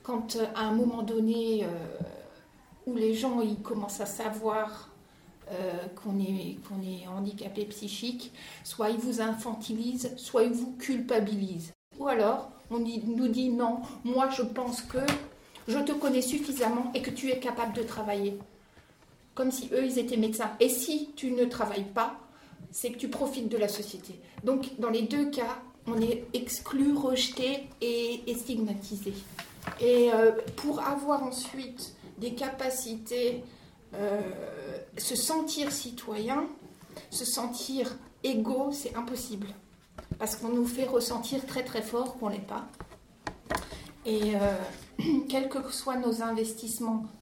quand à un moment donné, où les gens ils commencent à savoir qu'on est handicapé psychique, soit ils vous infantilisent, soit ils vous culpabilisent. Ou alors, nous dit non, moi je pense que je te connais suffisamment et que tu es capable de travailler. Comme si eux, ils étaient médecins. Et si tu ne travailles pas, c'est que tu profites de la société. Donc, dans les deux cas, on est exclu, rejeté et stigmatisé. Et pour avoir ensuite des capacités, se sentir citoyen, se sentir égaux, c'est impossible. Parce qu'on nous fait ressentir très très fort qu'on ne l'est pas. Et quels que soient nos investissements